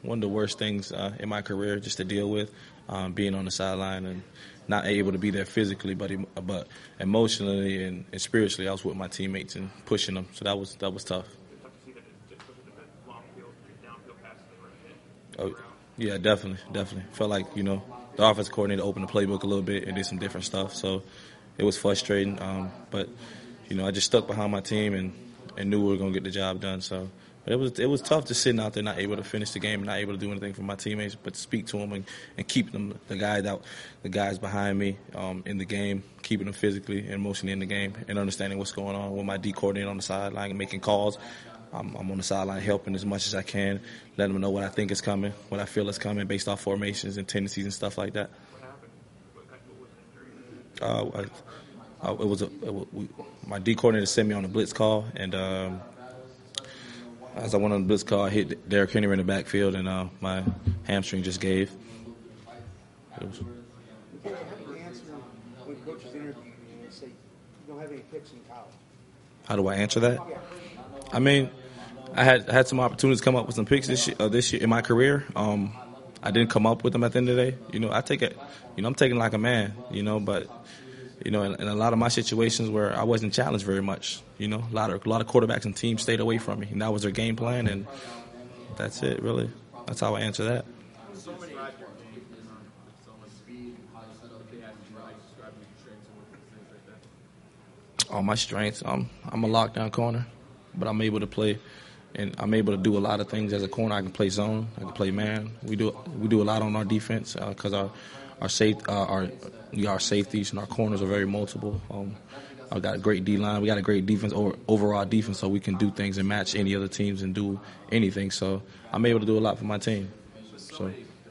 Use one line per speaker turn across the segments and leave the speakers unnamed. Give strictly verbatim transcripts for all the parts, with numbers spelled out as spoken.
one of the worst things uh, in my career just to deal with, um, being on the sideline and not able to be there physically, but but emotionally and, and spiritually, I was with my teammates and pushing them. So that was that was tough. Oh, yeah, definitely, definitely. Felt like, you know, the offensive coordinator opened the playbook a little bit and did some different stuff. So it was frustrating. Um, but, you know, I just stuck behind my team and, and knew we were going to get the job done. So but it was it was tough just sitting out there, not able to finish the game, and not able to do anything for my teammates, but to speak to them and, and keep them, the guys out, the guys behind me um, in the game, keeping them physically and emotionally in the game, and understanding what's going on with my D coordinator on the sideline and making calls. I'm, I'm on the sideline helping as much as I can, letting them know what I think is coming, what I feel is coming based off formations and tendencies and stuff like that. Uh, I, I, it was a, it was, we, my D coordinator sent me on a blitz call, and um, as I went on the blitz call, I hit Derrick Henry in the backfield, and uh, my hamstring just gave. It was, How do I answer that? I mean, I had had some opportunities to come up with some picks this year, uh, this year in my career. Um, I didn't come up with them at the end of the day. You know, I take it. You know, I'm taking it like a man. You know, but you know, in, in a lot of my situations where I wasn't challenged very much. You know, a lot of a lot of quarterbacks and teams stayed away from me, and that was their game plan, and that's it. Really, that's how I answer that. All my strengths. Um, I'm a lockdown corner, but I'm able to play, and I'm able to do a lot of things as a corner. I can play zone. I can play man. We do we do a lot on our defense because uh, our our safe uh, our we our safeties and our corners are very multiple. Um, I've got a great D line. We got a great defense over, overall defense, so we can do things and match any other teams and do anything. So I'm able to do a lot for my team. So.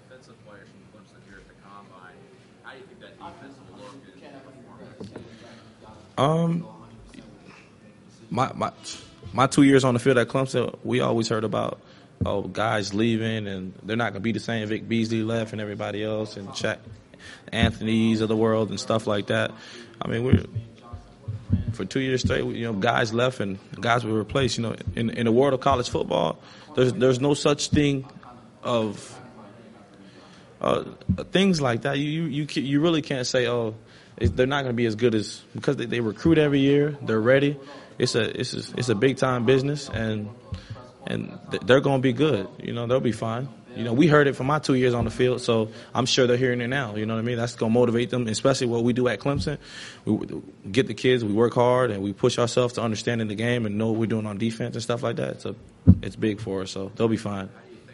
Um, my my my two years on the field at Clemson, we always heard about oh guys leaving and they're not gonna be the same. Vic Beasley left and everybody else, and Shaq Anthony's of the world and stuff like that. I mean, we're for two years straight, you know, guys left and guys were replaced. You know, in in the world of college football, there's there's no such thing of uh, things like that. You you you you really can't say oh. They're not going to be as good as because they, they recruit every year. They're ready. It's a it's a, it's a big time business, and and they're going to be good. You know, they'll be fine. You know, we heard it from my two years on the field, so I'm sure they're hearing it now. You know what I mean? That's going to motivate them, especially what we do at Clemson. We get the kids, we work hard, and we push ourselves to understanding the game and know what we're doing on defense and stuff like that. So it's big for us. So they'll be fine.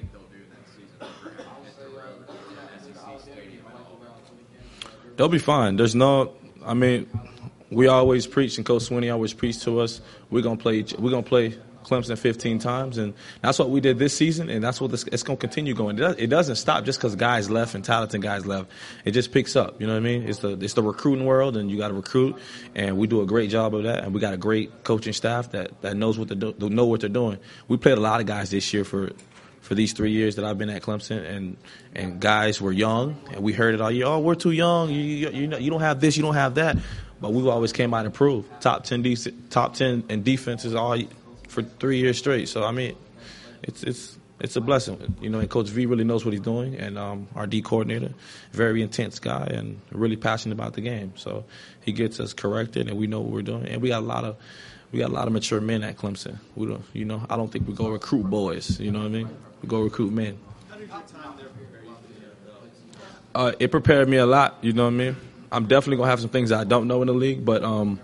They'll be fine. There's no, I mean, we always preach, and Coach Swinney always preached to us. We're gonna play. We're gonna play Clemson fifteen times, and that's what we did this season, and that's what this, it's gonna continue going. It, does, it doesn't stop just because guys left and talented guys left. It just picks up. You know what I mean? It's the it's the recruiting world, and you got to recruit, and we do a great job of that, and we got a great coaching staff that that knows what to do, know what they're doing. We played a lot of guys this year for. For these three years that I've been at Clemson, and and guys were young, and we heard it all year. Oh, we're too young. You you, you know you don't have this, you don't have that. But we always came out and proved top ten, top ten in defenses all for three years straight. So I mean, it's it's it's a blessing, you know. And Coach V really knows what he's doing, and um, our D coordinator, very intense guy, and really passionate about the game. So he gets us corrected, and we know what we're doing, and we got a lot of. We got a lot of mature men at Clemson. We don't, you know, I don't think we go recruit boys. You know what I mean? We go recruit men. How did your time there prepare you for the N F L? Uh, it prepared me a lot. You know what I mean? I'm definitely gonna have some things that I don't know in the league, but um,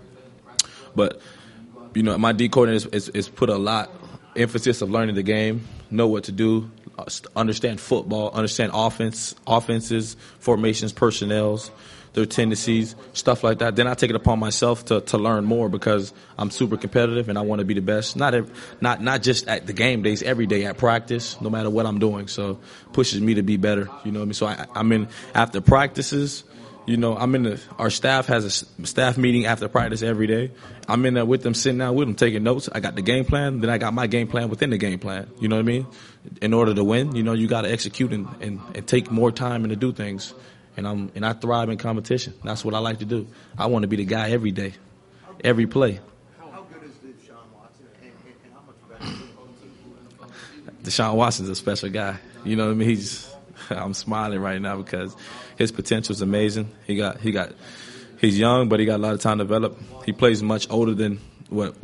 but you know, my D coordinator is, is, is put a lot emphasis of learning the game, know what to do, understand football, understand offense, offenses, formations, personnels, their tendencies, stuff like that. Then I take it upon myself to, to learn more because I'm super competitive and I want to be the best. Not every, not not just at the game days, every day at practice, no matter what I'm doing. So pushes me to be better. You know what I mean? So I, I'm in after practices. You know, I'm in the. Our staff has a staff meeting after practice every day. I'm in there with them, sitting down with them, taking notes. I got the game plan, then I got my game plan within the game plan. You know what I mean? In order to win, you know, you got to execute and, and, and take more time and to do things. And I'm and I thrive in competition. That's what I like to do. I want to be the guy every day, every play.
How good is Deshaun Watson, and, and how much better is he?
Deshaun Watson's a special guy. You know what I mean? He's I'm smiling right now because his potential is amazing. He got he got he's young, but he got a lot of time to develop. He plays much older than what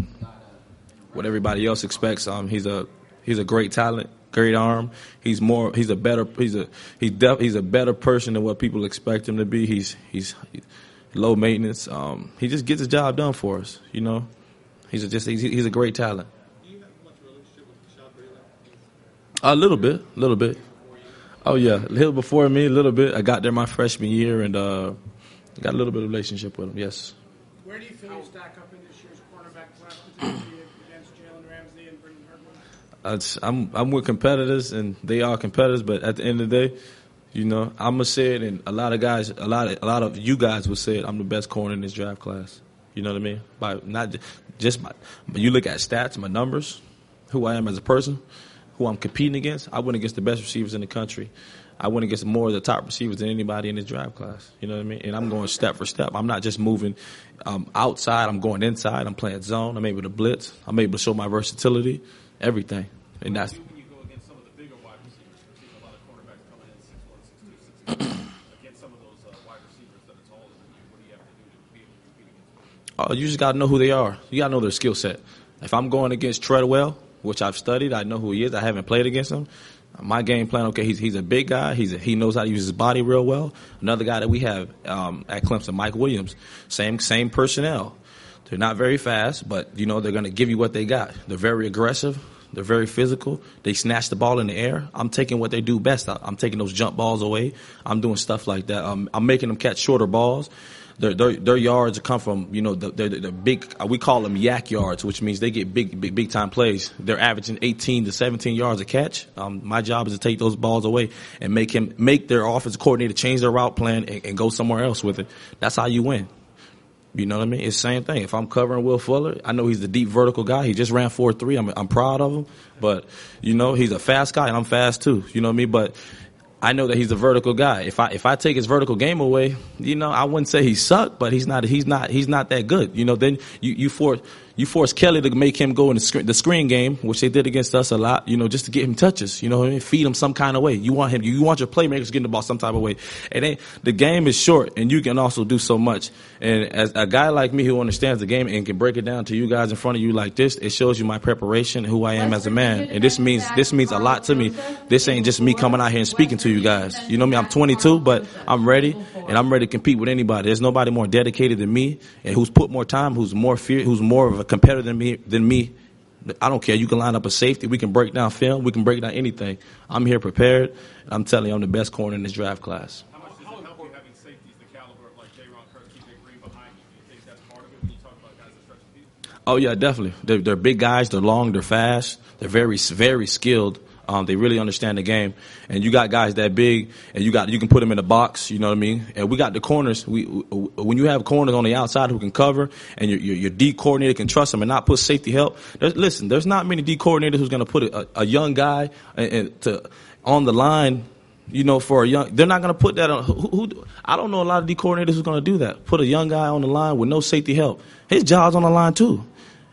what everybody else expects. Um, he's a he's a great talent, great arm. He's more he's a better he's a he's def, he's a better person than what people expect him to be. He's he's low maintenance. Um, he just gets his job done for us. You know, he's a, just he's, he's a great talent.
Do you have much relationship with Rashad Bateman?
A little bit, a little bit. Oh yeah, a little before me, a little bit. I got there my freshman year and uh, got a little bit of relationship with him. Yes.
Where do you feel you stack up in this year's cornerback class, particularly against Jalen Ramsey and Brendan Hardman?
It's, I'm I'm with competitors and they are competitors, but at the end of the day, you know, I'm gonna say it, and a lot of guys, a lot of a lot of you guys will say it. I'm the best corner in this draft class. You know what I mean? By not just my, but you look at stats, my numbers, who I am as a person, who I'm competing against. I went against the best receivers in the country. I went against more of the top receivers than anybody in this draft class. You know what I mean? And I'm going step for step. I'm not just moving um, outside. I'm going inside. I'm playing zone. I'm able to blitz. I'm able to show my versatility, everything. And that's.
When you go against some of the bigger wide receivers, we're seeing a lot of cornerbacks coming in six one, six two, six three. Against some of those uh, wide receivers that are taller than you, what do you have to do to be able to compete against them?
Oh, you just got to know who they are. You got to know their skill set. If I'm going against Treadwell, which I've studied, I know who he is. I haven't played against him. My game plan, okay, he's he's a big guy. He's a, he knows how to use his body real well. Another guy that we have um, at Clemson, Mike Williams, same same personnel. They're not very fast, but you know they're going to give you what they got. They're very aggressive. They're very physical. They snatch the ball in the air. I'm taking what they do best. I'm taking those jump balls away. I'm doing stuff like that. Um, I'm making them catch shorter balls. Their, their, their yards come from, you know, the, the, the big, we call them yak yards, which means they get big, big, big time plays. They're averaging eighteen to seventeen yards a catch. Um, my job is to take those balls away and make him, make their offensive coordinator change their route plan and, and go somewhere else with it. That's how you win. You know what I mean? It's the same thing. If I'm covering Will Fuller, I know he's the deep vertical guy. He just ran four three. I'm, I'm proud of him. But, you know, he's a fast guy and I'm fast too. You know what I mean? But I know that he's a vertical guy. If I if I take his vertical game away, you know, I wouldn't say he sucked, but he's not he's not he's not that good. You know, then you you force you force Kelly to make him go in the screen, the screen game, which they did against us a lot. You know, just to get him touches. You know what I mean? Feed him some kind of way. You want him. You want your playmakers getting the ball some type of way. And then the game is short, and you can also do so much. And as a guy like me who understands the game and can break it down to you guys in front of you like this, it shows you my preparation, who I am as a man. And this means this means a lot to me. This ain't just me coming out here and speaking to you guys. You know what I mean? I'm twenty-two, but I'm ready, and I'm ready to compete with anybody. There's nobody more dedicated than me, and who's put more time, who's more fear, who's more of a competitor than me. Than me. I don't care. You can line up a safety. We can break down film. We can break down anything. I'm here prepared. And I'm telling you, I'm the best corner in this draft class.
How much does it help you having safeties the caliber of like J-Ron Kirk, T J Green behind you? Do you think that's part of it when you talk about guys that stretch the field?
Oh yeah, definitely. They're, they're big guys. They're long. They're fast. They're very, very skilled. Um, they really understand the game, and you got guys that big, and you got you can put them in the box. You know what I mean? And we got the corners. We when you have corners on the outside who can cover, and your your, your D coordinator can trust them and not put safety help. There's, listen, there's not many D coordinators who's going to put a, a young guy and, and to on the line. You know, for a young, they're not going to put that on. Who, who, I don't know a lot of D coordinators who's going to do that. Put a young guy on the line with no safety help. His job's on the line too.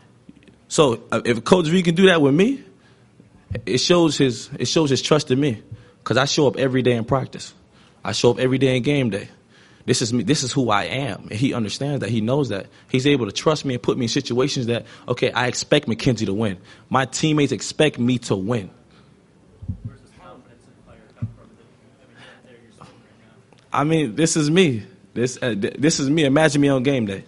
So uh, if Coach V can do that with me, it shows his it shows his trust in me, because I show up every day in practice. I show up every day in game day. This is me. This is who I am, and he understands that. He knows that. He's able to trust me and put me in situations that, okay, I expect McKenzie to win. My teammates expect me to win.
Where's this confidence in the player come from? I mean, there you're sitting right now.
I mean, this is me. This uh, this is me. Imagine me on game day.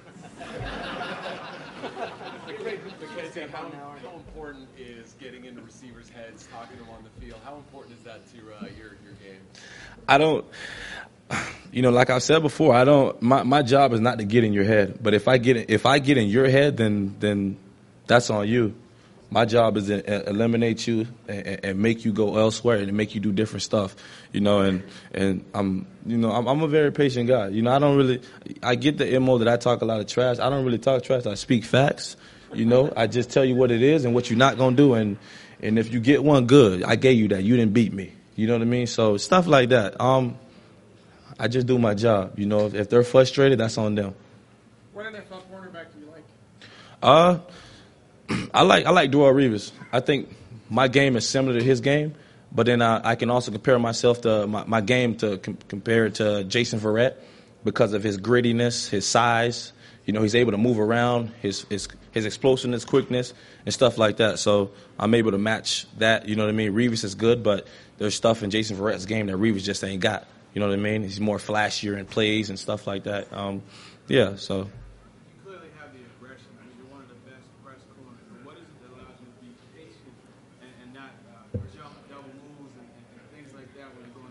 How, how important is getting into receivers' heads, talking to them on the field? How important is that to uh, your your game?
I don't, you know, like I said before, I don't. My my job is not to get in your head. But if I get in, if I get in your head, then then that's on you. My job is to eliminate you and, and make you go elsewhere and make you do different stuff, you know. And and I'm, you know, I'm, I'm a very patient guy. You know, I don't really. I get the M O that I talk a lot of trash. I don't really talk trash. I speak facts. You know, I just tell you what it is and what you're not gonna do. And and if you get one, good. I gave you that. You didn't beat me. You know what I mean? So stuff like that. Um, I just do my job. You know, if, if they're frustrated, that's on them.
What N F L cornerback do you like?
Uh. I like I like Darrelle Revis. I think my game is similar to his game. But then uh, I can also compare myself to my, my game to com- compare it to Jason Verrett because of his grittiness, his size. You know, he's able to move around, his his his explosiveness, quickness, and stuff like that. So I'm able to match that. You know what I mean? Revis is good, but there's stuff in Jason Verrett's game that Revis just ain't got. You know what I mean? He's more flashier in plays and stuff like that. Um, yeah, so.
You clearly have the aggression. I mean, you're one of the best press corners. But what is it that allows you to be patient and, and not uh, jump double moves and, and things like that when you're going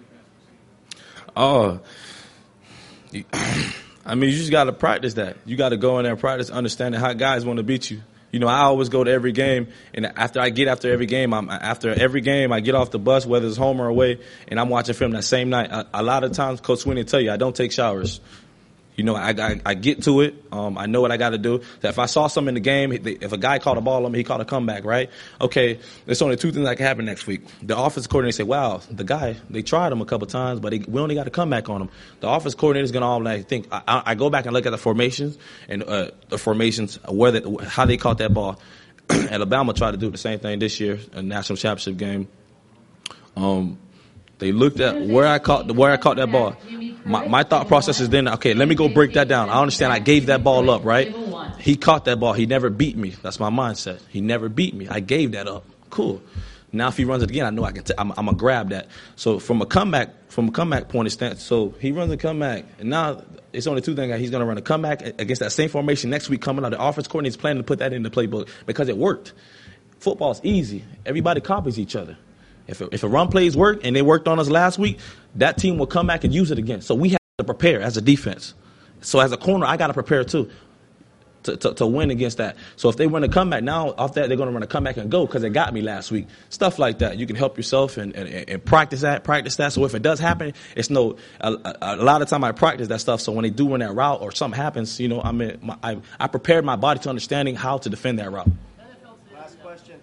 against receivers?
Oh, I mean, you just got to practice that. You got to go in there and practice understanding how guys want to beat you. You know, I always go to every game, and after I get after every game, I'm after every game, I get off the bus, whether it's home or away, and I'm watching film that same night. A, a lot of times, Coach Sweeney tell you, I don't take showers. You know, I, I, I get to it. Um, I know what I got to do. That if I saw something in the game, if a guy caught a ball on me, he caught a comeback, right? Okay, there's only two things that can happen next week. The offensive coordinator say, wow, the guy, they tried him a couple times, but he, we only got a comeback on him. The offense coordinator is going to all like think. I, I go back and look at the formations and uh, the formations, where they, how they caught that ball. Alabama tried to do the same thing this year, a national championship game. Um, they looked at where I caught where I caught that ball. My, my thought process is then, okay, let me go break that down. I understand I gave that ball up, right? He caught that ball. He never beat me. That's my mindset. He never beat me. I gave that up. Cool. Now if he runs it again, I know I can. T- I'm, I'm gonna grab that. So from a comeback, from a comeback point of stance, so he runs a comeback, and now it's only two things. He's gonna run a comeback against that same formation next week coming out. The offense coordinator's planning to put that in the playbook because it worked. Football's easy. Everybody copies each other. If a, if a run plays work and they worked on us last week, that team will come back and use it again. So we have to prepare as a defense. So as a corner, I got to prepare too to, to, to win against that. So if they run a comeback, now off that, they're going to run a comeback and go because they got me last week. Stuff like that. You can help yourself and, and, and practice that, practice that. So if it does happen, it's no, a, a, a lot of time I practice that stuff. So when they do run that route or something happens, you know, I mean, my, I, I prepared my body to understanding how to defend that route.
Last question.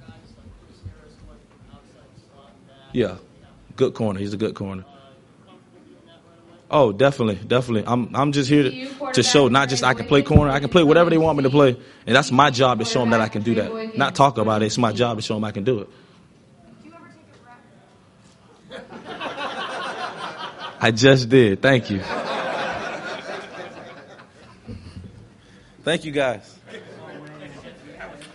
Yeah, good corner. He's a good corner. Oh, definitely, definitely. I'm I'm just here to, to show not just I can play corner. I can play whatever they want me to play, and that's my job to show them that I can do that. Not talk about it. It's my job to show them I can do it.
Do you ever take a rap?
I just did. Thank you. Thank you, guys.